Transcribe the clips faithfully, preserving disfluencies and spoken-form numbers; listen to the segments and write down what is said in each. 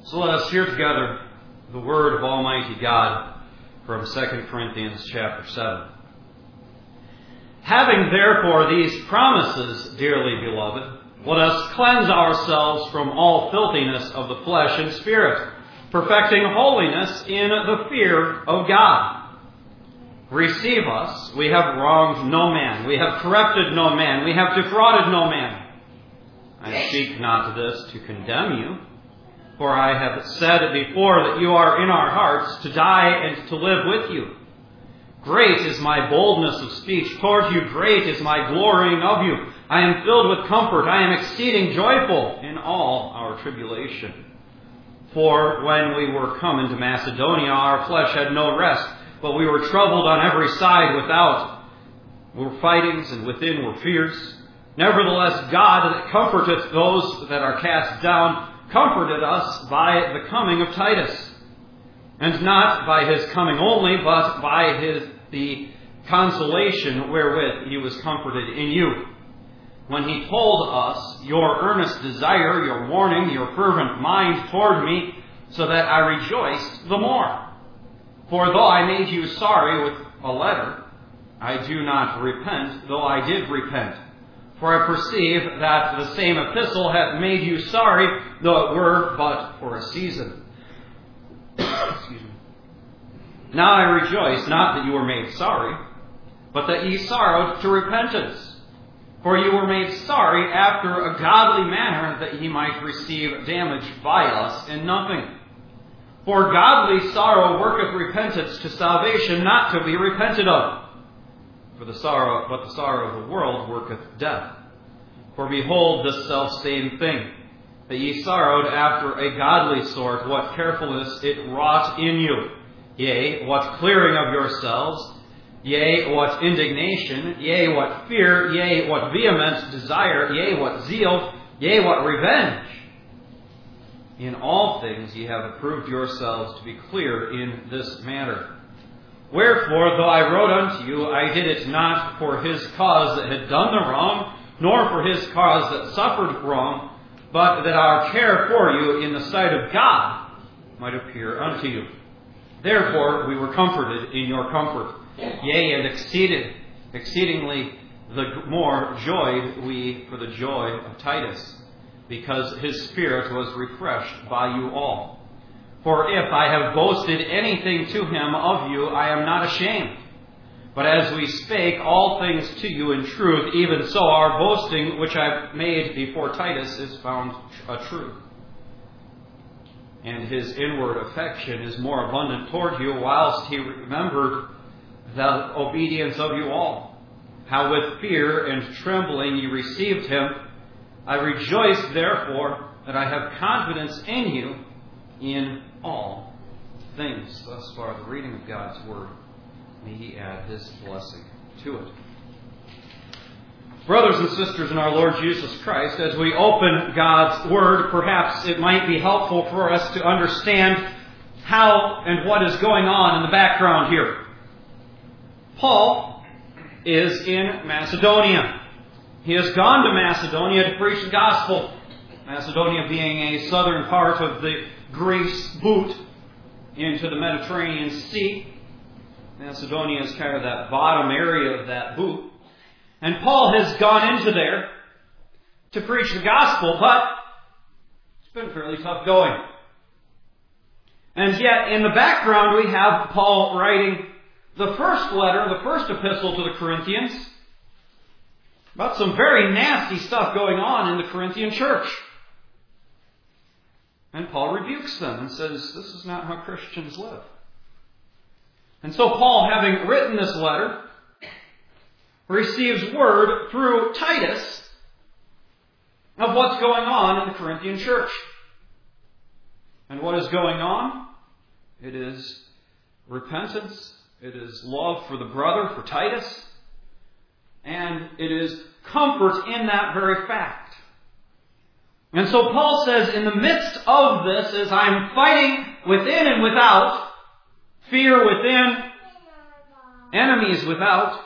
So let us hear together the word of Almighty God from Second Corinthians chapter seven. Having therefore these promises, dearly beloved, let us cleanse ourselves from all filthiness of the flesh and spirit, perfecting holiness in the fear of God. Receive us, we have wronged no man, we have corrupted no man, we have defrauded no man. I speak not this to condemn you, for I have said before that you are in our hearts to die and to live with you. Great is my boldness of speech toward you, great is my glorying of you. I am filled with comfort, I am exceeding joyful in all our tribulation. For when we were come into Macedonia, our flesh had no rest, but we were troubled on every side without. Were fightings, and within were fears. Nevertheless, God that comforteth those that are cast down, comforted us by the coming of Titus. And not by his coming only, but by his the consolation wherewith he was comforted in you. When he told us your earnest desire, your warning, your fervent mind toward me, so that I rejoiced the more. For though I made you sorry with a letter, I do not repent, though I did repent. For I perceive that the same epistle hath made you sorry, though it were but for a season. Excuse me. Now I rejoice not that you were made sorry, but that ye sorrowed to repentance. For you were made sorry after a godly manner, that ye might receive damage by us in nothing. For godly sorrow worketh repentance to salvation, not to be repented of. For the sorrow, but the sorrow of the world worketh death. For behold, this selfsame thing, that ye sorrowed after a godly sort, what carefulness it wrought in you. Yea, what clearing of yourselves, yea, what indignation, yea, what fear, yea, what vehement desire, yea, what zeal, yea, what revenge. In all things ye have approved yourselves to be clear in this matter. Wherefore, though I wrote unto you, I did it not for his cause that had done the wrong, nor for his cause that suffered wrong, but that our care for you in the sight of God might appear unto you. Therefore we were comforted in your comfort. Yea, and exceeded, exceedingly the more joyed we for the joy of Titus, because his spirit was refreshed by you all. For if I have boasted anything to him of you, I am not ashamed. But as we spake all things to you in truth, even so our boasting which I made before Titus is found a truth. And his inward affection is more abundant toward you, whilst he remembered the obedience of you all, how with fear and trembling ye received him. I rejoice therefore that I have confidence in you in all things. Thus far, the reading of God's Word. May He add His blessing to it. Brothers and sisters in our Lord Jesus Christ, as we open God's Word, perhaps it might be helpful for us to understand how and what is going on in the background here. Paul is in Macedonia. He has gone to Macedonia to preach the gospel. Macedonia being a southern part of the Greece boot into the Mediterranean Sea. Macedonia is kind of that bottom area of that boot. And Paul has gone into there to preach the gospel, but it's been fairly tough going. And yet, in the background, we have Paul writing the first letter, the first epistle to the Corinthians, about some very nasty stuff going on in the Corinthian church. And Paul rebukes them and says, this is not how Christians live. And so Paul, having written this letter, receives word through Titus of what's going on in the Corinthian church. And what is going on? It is repentance. It is love for the brother, for Titus. And it is comfort in that very fact. And so Paul says, in the midst of this, as I'm fighting within and without, fear within, enemies without,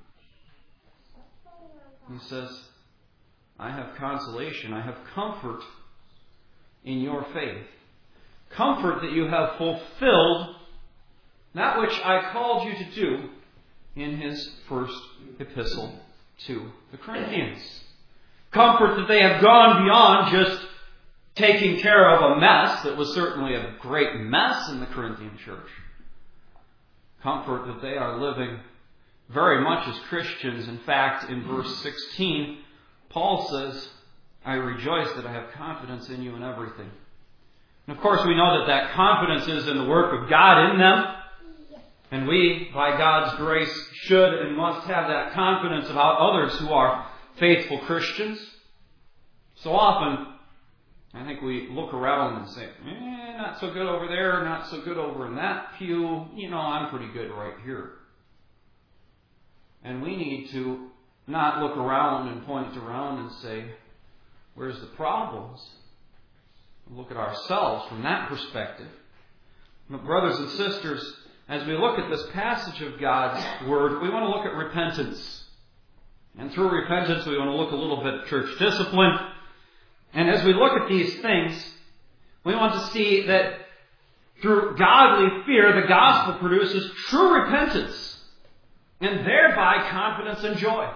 he says, I have consolation, I have comfort in your faith. Comfort that you have fulfilled that which I called you to do in his first epistle to the Corinthians. Comfort that they have gone beyond just taking care of a mess that was certainly a great mess in the Corinthian church. Comfort that they are living very much as Christians. In fact, in verse sixteen, Paul says, I rejoice that I have confidence in you in everything. And of course, we know that that confidence is in the work of God in them. And we, by God's grace, should and must have that confidence about others who are faithful Christians. So often, I think we look around and say, eh, not so good over there, not so good over in that pew. You know, I'm pretty good right here. And we need to not look around and point around and say, where's the problems? Look at ourselves from that perspective. But brothers and sisters, as we look at this passage of God's Word, we want to look at repentance. And through repentance, we want to look a little bit at church discipline. And as we look at these things, we want to see that through godly fear, the gospel produces true repentance, and thereby confidence and joy.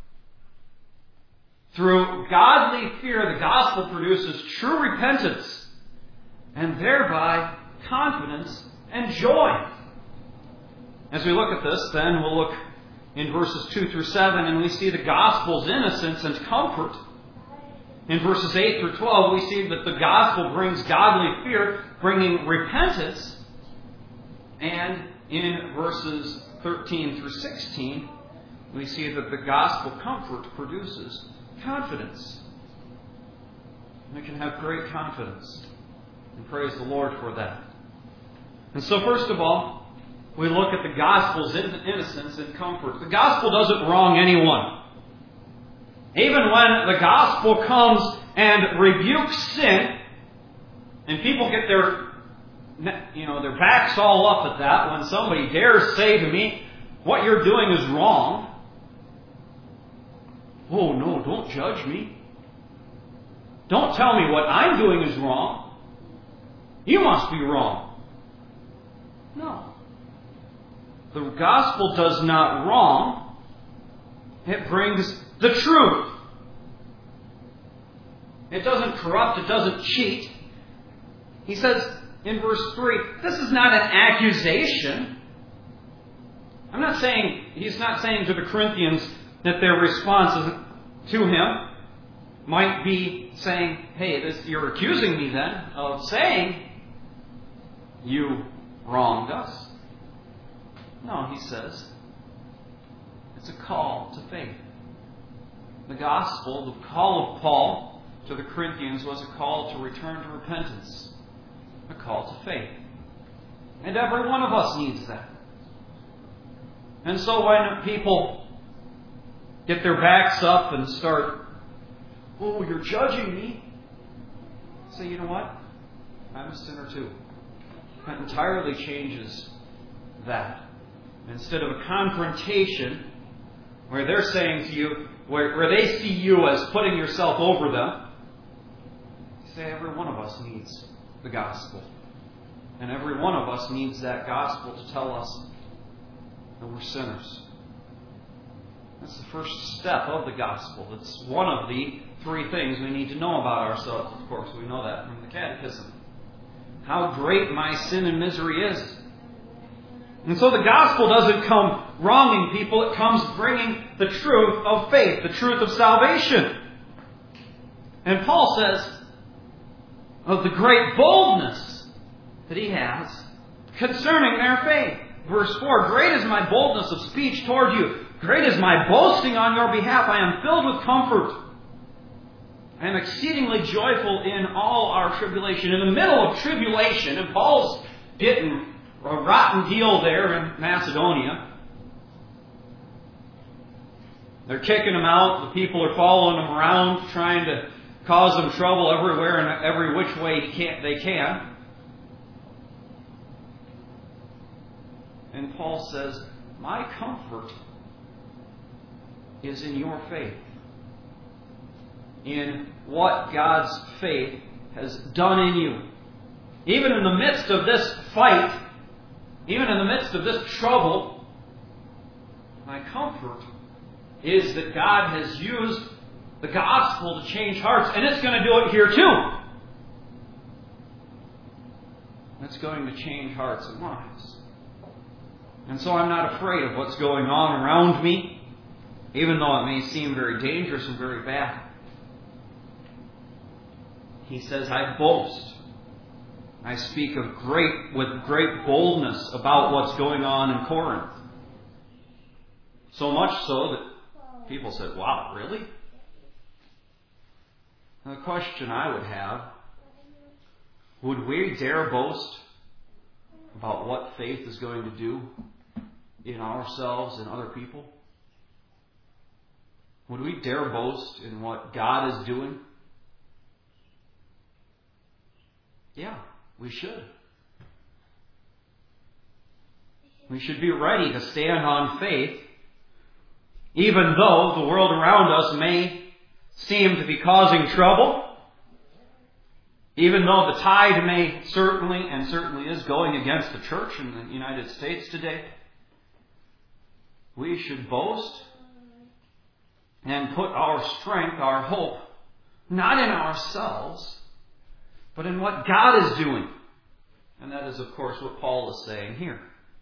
Through godly fear, the gospel produces true repentance, and thereby confidence and joy. As we look at this, then, we'll look in verses two through seven, and we see the gospel's innocence and comfort. In verses eight through twelve, we see that the gospel brings godly fear, bringing repentance. And in verses thirteen through sixteen, we see that the gospel comfort produces confidence. We can have great confidence. And praise the Lord for that. And so first of all, we look at the gospel's innocence and comfort. The gospel doesn't wrong anyone. Even when the gospel comes and rebukes sin, and people get their, you know, their backs all up at that, when somebody dares say to me, what you're doing is wrong. Oh no, don't judge me. Don't tell me what I'm doing is wrong. You must be wrong. No. The gospel does not wrong. It brings the truth. It doesn't corrupt. It doesn't cheat. He says in verse three, this is not an accusation. I'm not saying, he's not saying to the Corinthians that their response to him might be saying, hey, this, you're accusing me then of saying you wronged us. No, he says, it's a call to faith. The gospel, the call of Paul to the Corinthians was a call to return to repentance, a call to faith. And every one of us needs that. And so when people get their backs up and start, oh, you're judging me, say, you know what? I'm a sinner too. That entirely changes that. Instead of a confrontation where they're saying to you, where, where they see you as putting yourself over them, you say every one of us needs the gospel. And every one of us needs that gospel to tell us that we're sinners. That's the first step of the gospel. It's one of the three things we need to know about ourselves. Of course, we know that from the Catechism. How great my sin and misery is. And so the gospel doesn't come wronging people. It comes bringing the truth of faith, the truth of salvation. And Paul says of the great boldness that he has concerning their faith. Verse four, great is my boldness of speech toward you. Great is my boasting on your behalf. I am filled with comfort. I am exceedingly joyful in all our tribulation. In the middle of tribulation, and Paul's getting a rotten deal there in Macedonia. They're kicking him out. The people are following him around, trying to cause him trouble everywhere and every which way he can, they can. And Paul says, my comfort is in your faith. In what God's faith has done in you. even in the midst of this fight, even in the midst of this trouble, my comfort is that God has used the gospel to change hearts, and it's going to do it here too. It's going to change hearts and lives. And so I'm not afraid of what's going on around me, even though it may seem very dangerous and very bad. He says, I boast. I speak of great, with great boldness about what's going on in Corinth. So much so that people said, wow, really? And the question I would have, would we dare boast about what faith is going to do in ourselves and other people? Would we dare boast in what God is doing? Yeah, we should. We should be ready to stand on faith, even though the world around us may seem to be causing trouble, even though the tide may certainly, and certainly is, going against the church in the United States today. We should boast and put our strength, our hope, not in ourselves, but in what God is doing. And that is, of course, what Paul is saying here.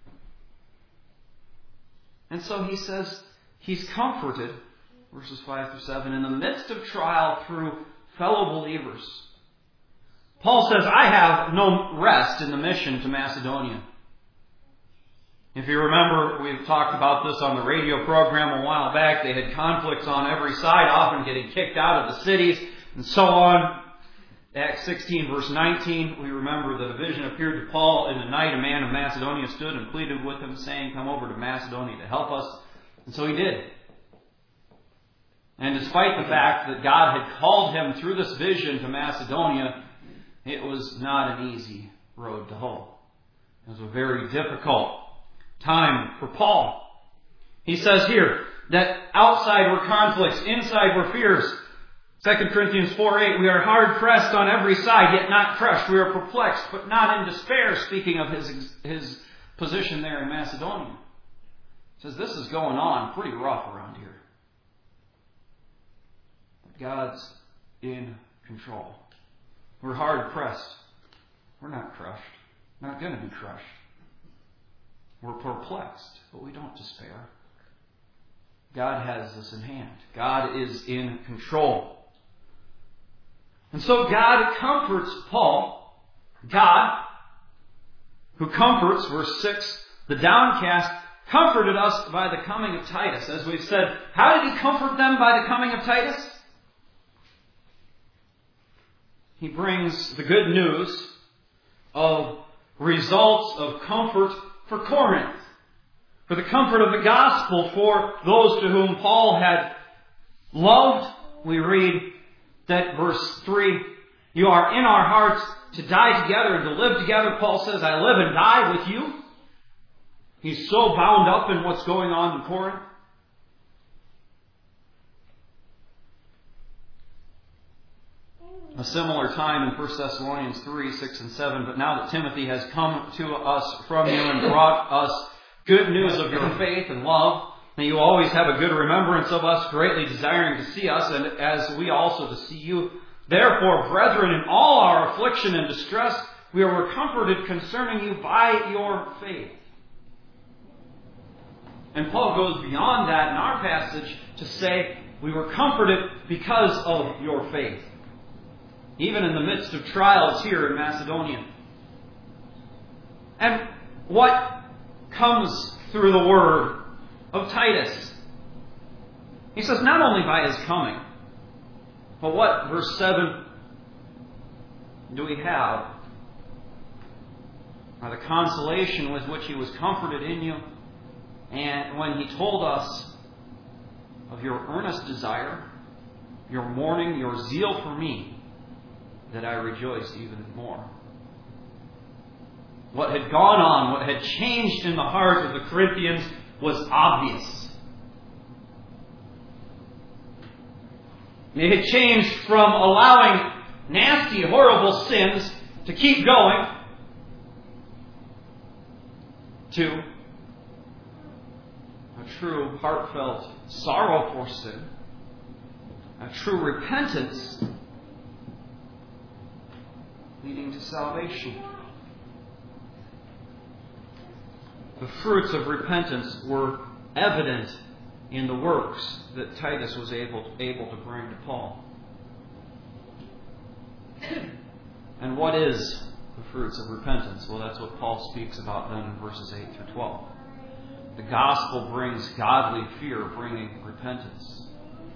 And so he says he's comforted, verses five through seven, in the midst of trial through fellow believers. Paul says, I have no rest in the mission to Macedonia. If you remember, we've talked about this on the radio program a while back. They had conflicts on every side, often getting kicked out of the cities, and so on. Acts sixteen, verse nineteen, we remember that a vision appeared to Paul in the night. A man of Macedonia stood and pleaded with him, saying, come over to Macedonia to help us. And so he did. And despite the fact that God had called him through this vision to Macedonia, it was not an easy road to hoe. It was a very difficult time for Paul. He says here that outside were conflicts, inside were fears. Second Corinthians four eight, we are hard pressed on every side, yet not crushed. We are perplexed, but not in despair, speaking of his, his position there in Macedonia. He says this is going on pretty rough around here. But God's in control. We're hard pressed. We're not crushed. Not going to be crushed. We're perplexed, but we don't despair. God has this in hand. God is in control. And so God comforts Paul. God, who comforts, verse six, the downcast, comforted us by the coming of Titus. As we've said, how did he comfort them by the coming of Titus? He brings the good news of results of comfort for Corinth, for the comfort of the gospel for those to whom Paul had loved. We read that verse three, you are in our hearts to die together and to live together. Paul says, I live and die with you. He's so bound up in what's going on in Corinth. A similar time in First Thessalonians three, six and seven. But now that Timothy has come to us from you and brought us good news of your faith and love, may you always have a good remembrance of us, greatly desiring to see us, and as we also to see you. Therefore, brethren, in all our affliction and distress, we are comforted concerning you by your faith. And Paul goes beyond that in our passage to say, we were comforted because of your faith. Even in the midst of trials here in Macedonia. And what comes through the word of Titus? He says, not only by his coming, but what, verse seven, do we have? By the consolation with which he was comforted in you, and when he told us of your earnest desire, your mourning, your zeal for me, that I rejoiced even more. What had gone on, what had changed in the heart of the Corinthians was obvious. It had changed from allowing nasty, horrible sins to keep going to a true heartfelt sorrow for sin, a true repentance leading to salvation. The fruits of repentance were evident in the works that Titus was able, able to bring to Paul. And what is the fruits of repentance? Well, that's what Paul speaks about then in verses eight through twelve. The gospel brings godly fear, bringing repentance.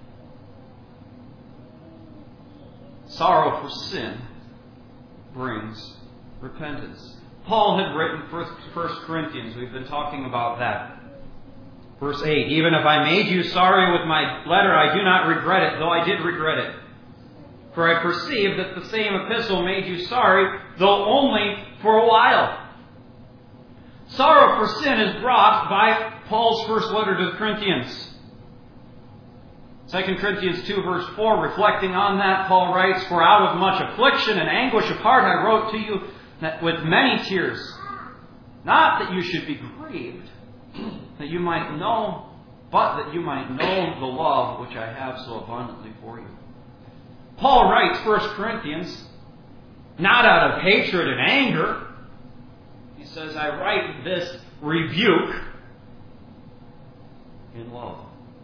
Sorrow for sin brings repentance. Paul had written First Corinthians. We've been talking about that. Verse eight, even if I made you sorry with my letter, I do not regret it, though I did regret it. For I perceive that the same epistle made you sorry, though only for a while. Sorrow for sin is brought by Paul's first letter to the Corinthians. Second Corinthians two verse four, reflecting on that, Paul writes, for out of much affliction and anguish of heart I wrote to you that with many tears, not that you should be grieved, that you might know, but that you might know the love which I have so abundantly for you. Paul writes First Corinthians not out of hatred and anger. He says, I write this rebuke in love.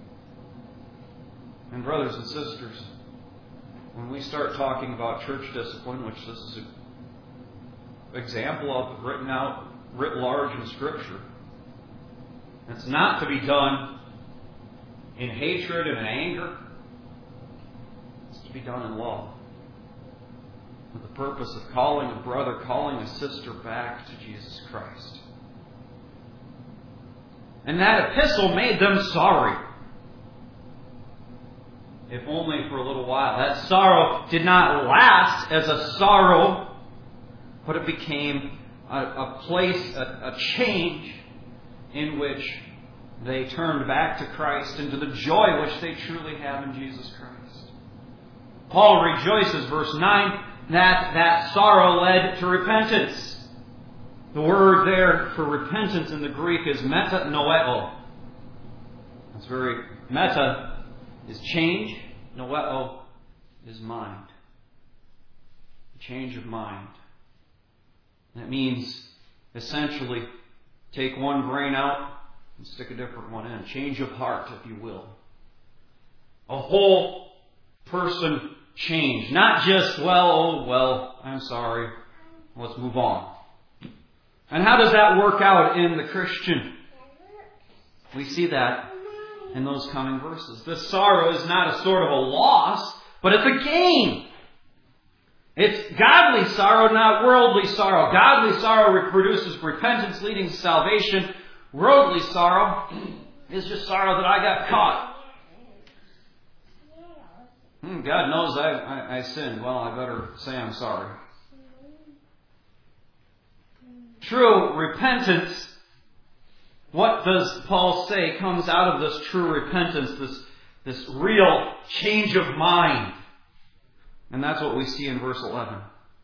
And brothers and sisters, when we start talking about church discipline, which this is an example of written out, writ large in Scripture, it's not to be done in hatred and in anger. It's to be done in love. With the purpose of calling a brother, calling a sister back to Jesus Christ. And that epistle made them sorry. If only for a little while. That sorrow did not last as a sorrow, but it became a, a place, a, a change in which they turned back to Christ and to the joy which they truly have in Jesus Christ. Paul rejoices, verse nine, that that sorrow led to repentance. The word there for repentance in the Greek is metanoeo. It's very, meta is change, noeo is mind. Change of mind. That means essentially take one brain out and stick a different one in. Change of heart, if you will. A whole person change. Not just, well, oh, well, I'm sorry. Let's move on. And how does that work out in the Christian? We see that in those coming verses. This sorrow is not a sort of a loss, but it's a gain. It's godly sorrow, not worldly sorrow. Godly sorrow produces repentance leading to salvation. Worldly sorrow is just sorrow that I got caught. Hmm, God knows I, I, I sinned. Well, I better say I'm sorry. True repentance, what does Paul say comes out of this true repentance, this, this real change of mind? And that's what we see in verse eleven.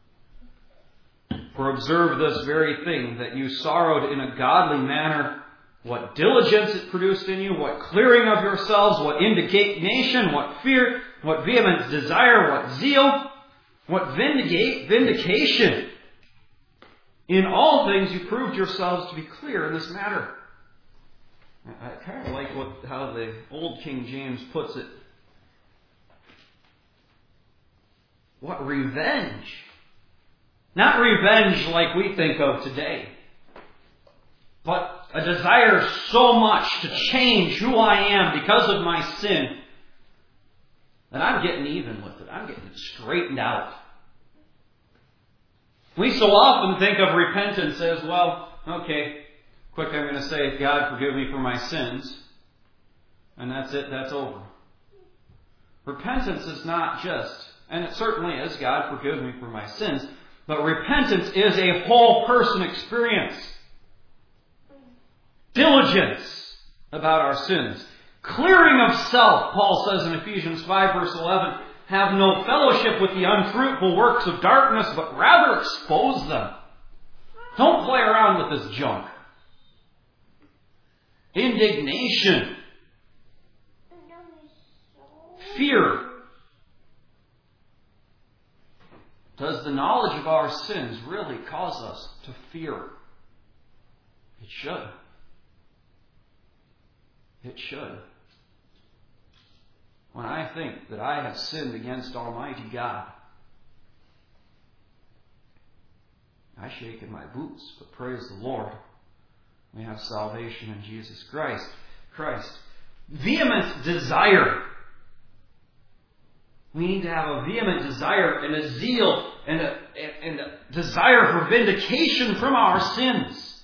For observe this very thing, that you sorrowed in a godly manner, what diligence it produced in you, what clearing of yourselves, what indignation, what fear, what vehement desire, what zeal, what vindicate, vindication. In all things you proved yourselves to be clear in this matter. I kind of like what, how the old King James puts it. What revenge? Not revenge like we think of today, but a desire so much to change who I am because of my sin that I'm getting even with it. I'm getting it straightened out. We so often think of repentance as, well, okay, quick I'm going to say, God forgive me for my sins, and that's it, that's over. Repentance is not just, and it certainly is, God forgive me for my sins, but repentance is a whole person experience. Diligence about our sins. Clearing of self, Paul says in Ephesians five verse eleven, have no fellowship with the unfruitful works of darkness, but rather expose them. Don't play around with this junk. Indignation. Fear. Does the knowledge of our sins really cause us to fear? It should. It should. When I think that I have sinned against Almighty God, I shake in my boots, but praise the Lord. We have salvation in Jesus Christ. Christ. Vehement desire. We need to have a vehement desire and a zeal and a, and a desire for vindication from our sins.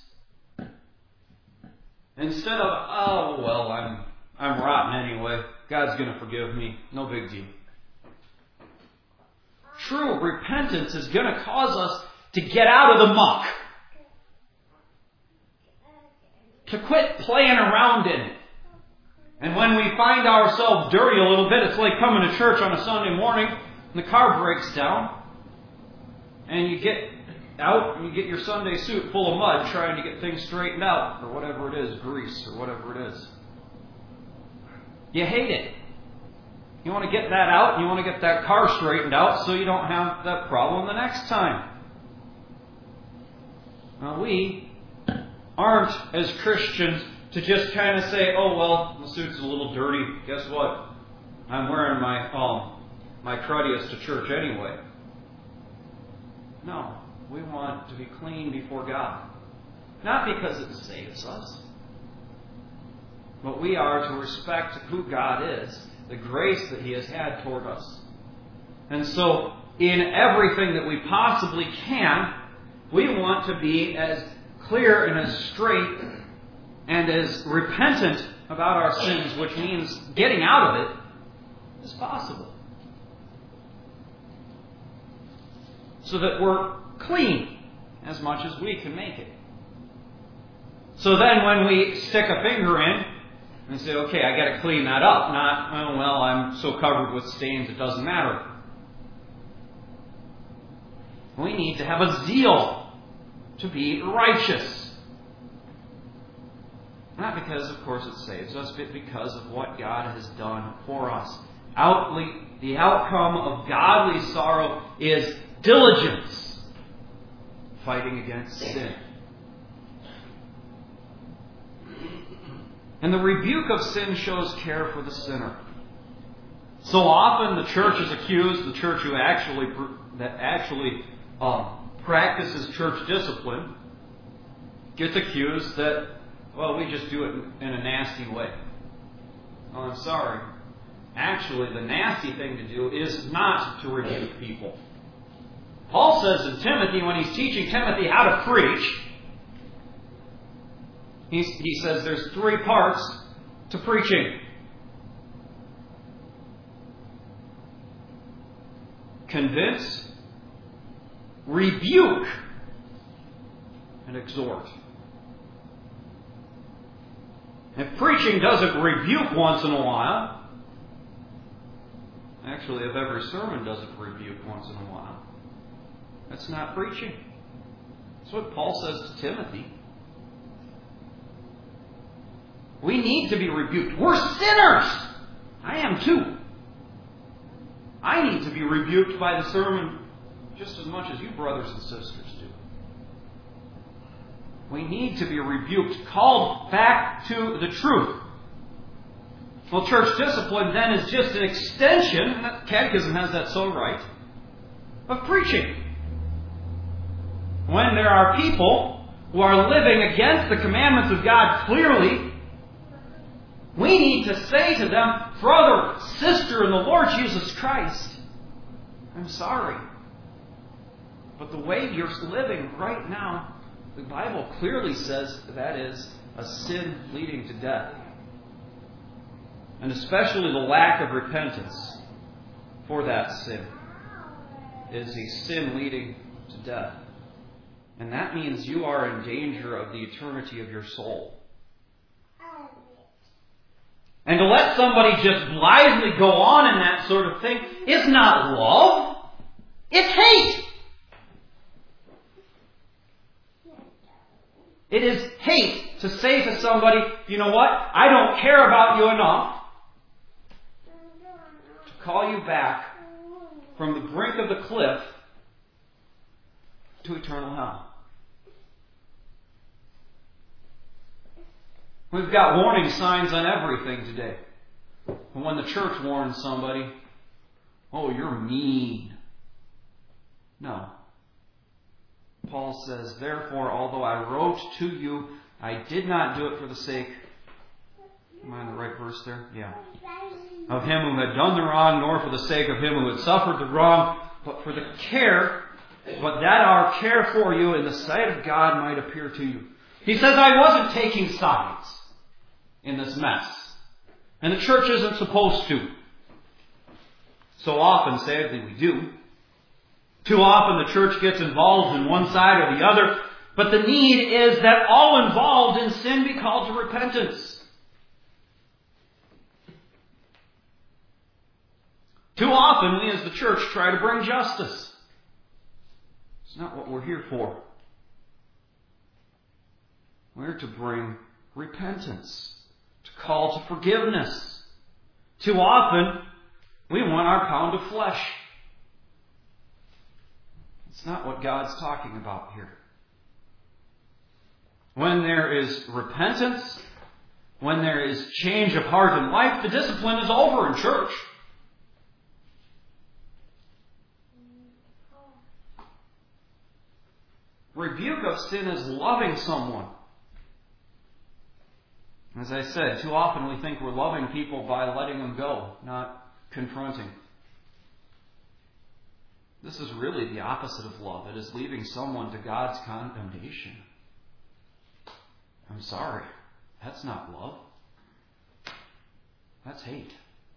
Instead of, oh, well, I'm I'm rotten anyway. God's going to forgive me. No big deal. True repentance is going to cause us to get out of the muck. To quit playing around in it. And when we find ourselves dirty a little bit, it's like coming to church on a Sunday morning and the car breaks down and you get out and you get your Sunday suit full of mud trying to get things straightened out, or whatever it is, grease or whatever it is. You hate it. You want to get that out and you want to get that car straightened out so you don't have that problem the next time. Now we aren't, as Christians, to just kind of say, oh, well, the suit's a little dirty. Guess what? I'm wearing my um, my cruddiest to church anyway. No. We want to be clean before God. Not because it saves us. But we are to respect who God is, the grace that He has had toward us. And so, in everything that we possibly can, we want to be as clear and as straight and as repentant about our sins, which means getting out of it, as possible. So that we're clean as much as we can make it. So then when we stick a finger in and say, okay, I got to clean that up, not, oh, well, I'm so covered with stains it doesn't matter. We need to have a zeal to be righteous. Not because, of course, it saves us, but because of what God has done for us. Outly, the outcome of godly sorrow is diligence, fighting against sin. And the rebuke of sin shows care for the sinner. So often the church is accused, the church who actually that actually uh, practices church discipline, gets accused that, well, we just do it in a nasty way. Well, I'm sorry. Actually, the nasty thing to do is not to rebuke people. Paul says in Timothy, when he's teaching Timothy how to preach, he, he says there's three parts to preaching. Convince, rebuke, and exhort. If preaching doesn't rebuke once in a while, actually if every sermon doesn't rebuke once in a while, that's not preaching. That's what Paul says to Timothy. We need to be rebuked. We're sinners! I am too. I need to be rebuked by the sermon just as much as you brothers and sisters do. We need to be rebuked, called back to the truth. Well, church discipline then is just an extension, and the Catechism has that so right, of preaching. When there are people who are living against the commandments of God clearly, we need to say to them, brother, sister in the Lord Jesus Christ, I'm sorry, but the way you're living right now, the Bible clearly says that is a sin leading to death. And especially the lack of repentance for that sin is a sin leading to death. And that means you are in danger of the eternity of your soul. And to let somebody just blithely go on in that sort of thing is not love. It's hate. It is hate to say to somebody, you know what, I don't care about you enough to call you back from the brink of the cliff to eternal hell. We've got warning signs on everything today. And when the church warns somebody, oh, you're mean. No. Paul says, therefore, although I wrote to you, I did not do it for the sake, am I in the right verse there? Yeah. Of him who had done the wrong, nor for the sake of him who had suffered the wrong, but for the care, but that our care for you in the sight of God might appear to you. He says, I wasn't taking sides in this mess. And the church isn't supposed to. So often, sadly, we do. Too often the church gets involved in one side or the other. But the need is that all involved in sin be called to repentance. Too often we as the church try to bring justice. It's not what we're here for. We're to bring repentance, to call to forgiveness. Too often, we want our pound of flesh. It's not what God's talking about here. When there is repentance, when there is change of heart and life, the discipline is over in church. Rebuke of sin is loving someone. As I said, too often we think we're loving people by letting them go, not confronting. This is really the opposite of love. It is leaving someone to God's condemnation. I'm sorry. That's not love. That's hate.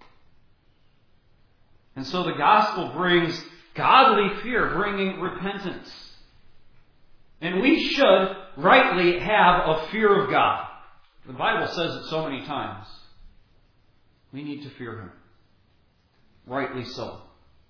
And so the gospel brings godly fear, bringing repentance. And we should rightly have a fear of God. The Bible says it so many times. We need to fear Him. Rightly so.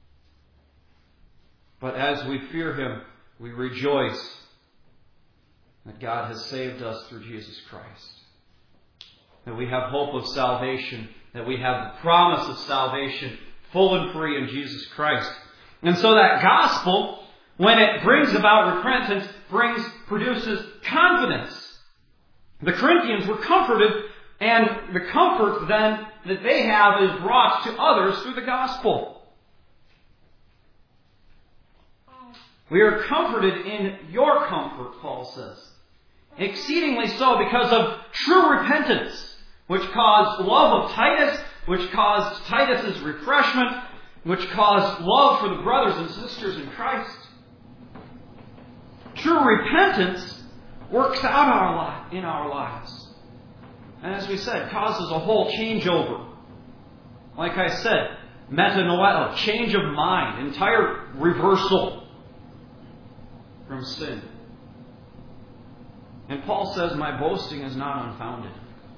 But as we fear Him, we rejoice that God has saved us through Jesus Christ. That we have hope of salvation. That we have the promise of salvation full and free in Jesus Christ. And so that gospel, when it brings about repentance, brings, produces confidence. The Corinthians were comforted, and the comfort then that they have is brought to others through the gospel. We are comforted in your comfort, Paul says. Exceedingly so because of true repentance, which caused love of Titus, which caused Titus's refreshment, which caused love for the brothers and sisters in Christ. True repentance works out our li- in our lives. And as we said, causes a whole changeover. Like I said, metanoia, change of mind, entire reversal from sin. And Paul says, my boasting is not unfounded.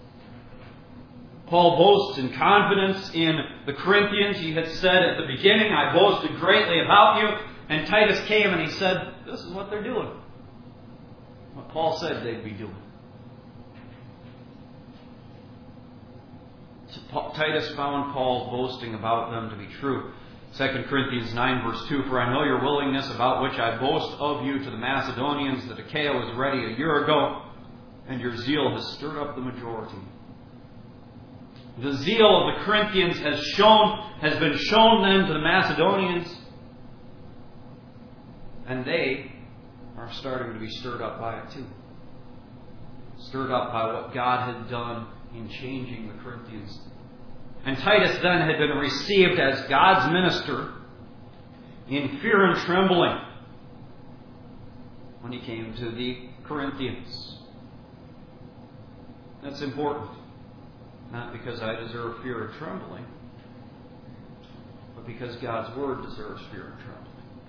Paul boasts in confidence in the Corinthians. He had said at the beginning, I boasted greatly about you. And Titus came and he said, this is what they're doing. What Paul said they'd be doing. So Titus found Paul boasting about them to be true. Second Corinthians nine verse two, for I know your willingness about which I boast of you to the Macedonians that Achaia was ready a year ago, and your zeal has stirred up the majority. The zeal of the Corinthians has shown, has been shown then to the Macedonians, and they are starting to be stirred up by it too. Stirred up by what God had done in changing the Corinthians. And Titus then had been received as God's minister in fear and trembling when he came to the Corinthians. That's important. Not because I deserve fear and trembling, but because God's Word deserves fear and trembling.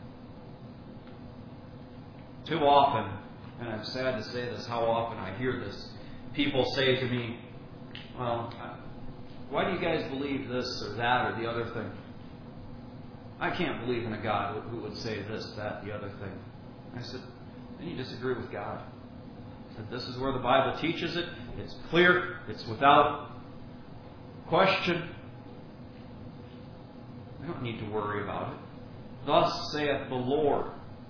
Too often, and I'm sad to say this, how often I hear this, people say to me, well, why do you guys believe this or that or the other thing? I can't believe in a God who would say this, that, the other thing. I said, then you disagree with God. I said, this is where the Bible teaches it. It's clear. It's without question. We don't need to worry about it. Thus saith the Lord.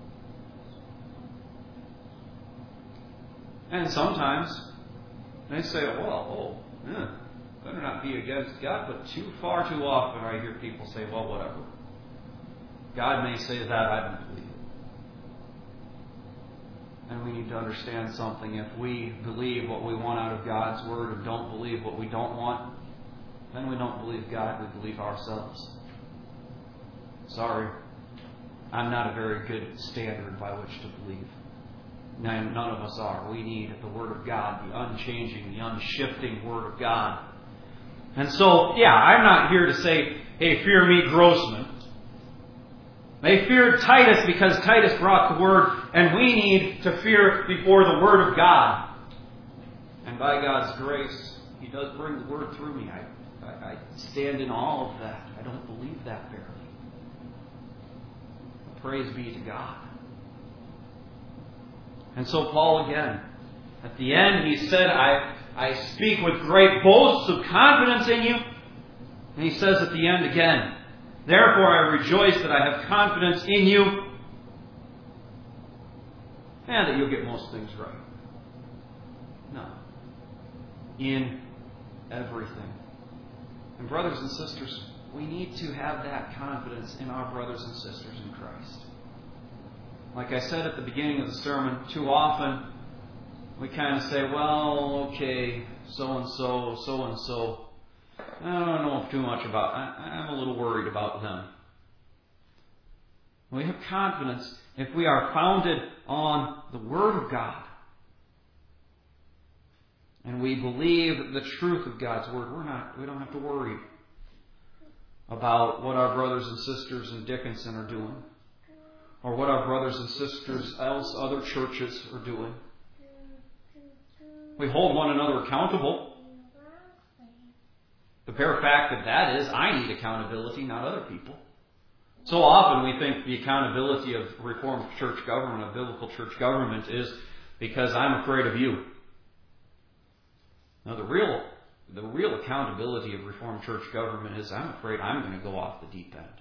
And sometimes they say, well, oh, yeah, better not be against God, but too far too often I hear people say, well, whatever. God may say that, I don't believe it. And we need to understand something. If we believe what we want out of God's Word and don't believe what we don't want, then we don't believe God, we believe ourselves. Sorry, I'm not a very good standard by which to believe. None of us are. We need the Word of God, the unchanging, the unshifting Word of God. And so, yeah, I'm not here to say, hey, fear me, Grossman. They feared Titus because Titus brought the Word, and we need to fear before the Word of God. And by God's grace, He does bring the Word through me. I, I, I stand in awe of that. I don't believe that barely. Praise be to God. And so Paul again, at the end, he said, I, I speak with great boasts of confidence in you. And he says at the end again, therefore I rejoice that I have confidence in you, and that you'll get most things right. No. In everything. And brothers and sisters, we need to have that confidence in our brothers and sisters in Christ. Like I said at the beginning of the sermon, too often we kind of say, well, okay, so-and-so, so-and-so, I don't know too much about, I, I'm a little worried about them. We have confidence if we are founded on the Word of God and we believe the truth of God's Word. We're not, we don't have to worry about what our brothers and sisters in Dickinson are doing, or what our brothers and sisters else other churches are doing. We hold one another accountable. The bare fact of that is I need accountability, not other people. So often we think the accountability of Reformed church government, of biblical church government, is because I'm afraid of you. Now the real The real accountability of Reformed church government is I'm afraid I'm going to go off the deep end.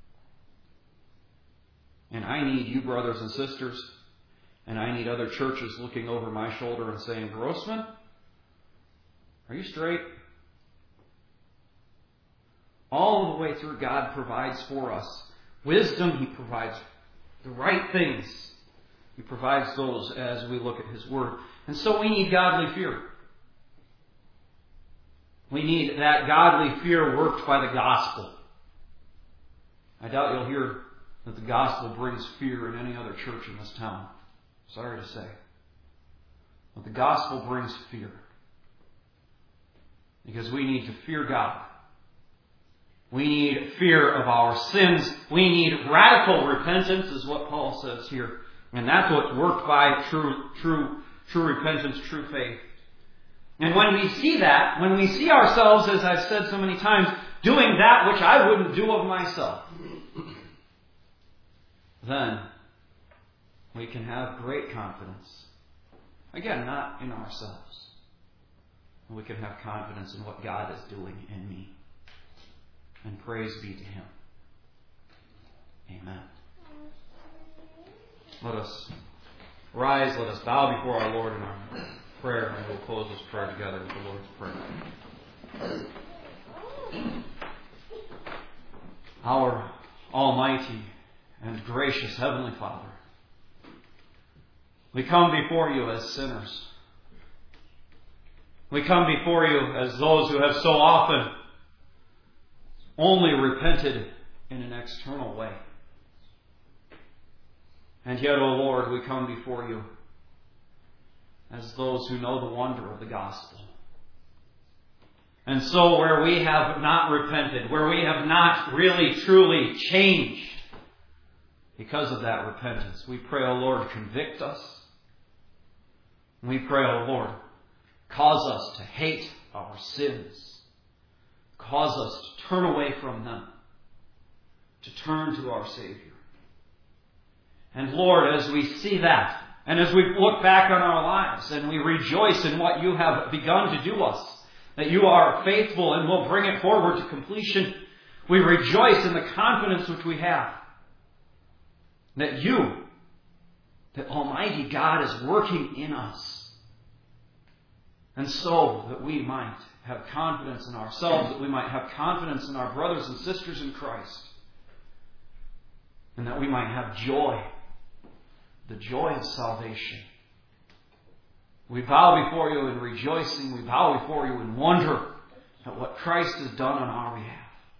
And I need you brothers and sisters, and I need other churches looking over my shoulder and saying, Grossman, are you straight? All the way through, God provides for us wisdom. He provides the right things. He provides those as we look at His Word. And so we need godly fear. We need that godly fear worked by the gospel. I doubt you'll hear that the gospel brings fear in any other church in this town. Sorry to say. But the gospel brings fear. Because we need to fear God. We need fear of our sins. We need radical repentance, is what Paul says here. And that's what's worked by true, true, true repentance, true faith. And when we see that, when we see ourselves, as I've said so many times, doing that which I wouldn't do of myself, then we can have great confidence. Again, not in ourselves. We can have confidence in what God is doing in me. And praise be to Him. Amen. Let us rise, let us bow before our Lord in our prayer, and we'll close this prayer together with the Lord's Prayer. Our Almighty and gracious Heavenly Father, we come before You as sinners. We come before You as those who have so often only repented in an external way. And yet, O Lord, we come before You as those who know the wonder of the gospel. And so where we have not repented, where we have not really truly changed because of that repentance, we pray, O Lord, convict us. We pray, O Lord, cause us to hate our sins. cause us to turn away from them, to turn to our Savior. And Lord, as we see that, and as we look back on our lives and we rejoice in what you have begun to do us, that you are faithful and will bring it forward to completion, we rejoice in the confidence which we have that you, that Almighty God is working in us. And so that we might have confidence in ourselves, that we might have confidence in our brothers and sisters in Christ, and that we might have joy, the joy of salvation. We bow before you in rejoicing. We bow before you in wonder at what Christ has done on our behalf.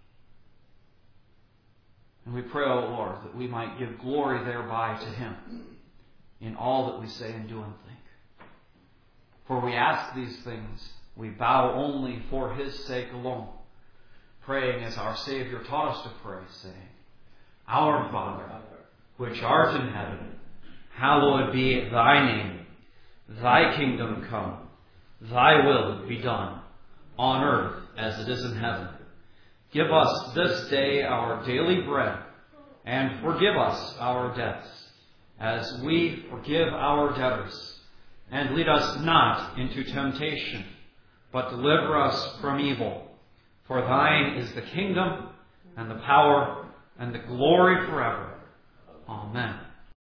And we pray, O Lord, that we might give glory thereby to Him in all that we say and do and think. For we ask these things, we bow only for His sake alone, praying as our Savior taught us to pray, saying, Our Father, which art in heaven, hallowed be thy name. Thy kingdom come. Thy will be done, on earth as it is in heaven. Give us this day our daily bread, and forgive us our debts, as we forgive our debtors. And lead us not into temptation, but deliver us from evil. For thine is the kingdom, and the power, and the glory forever. Amen.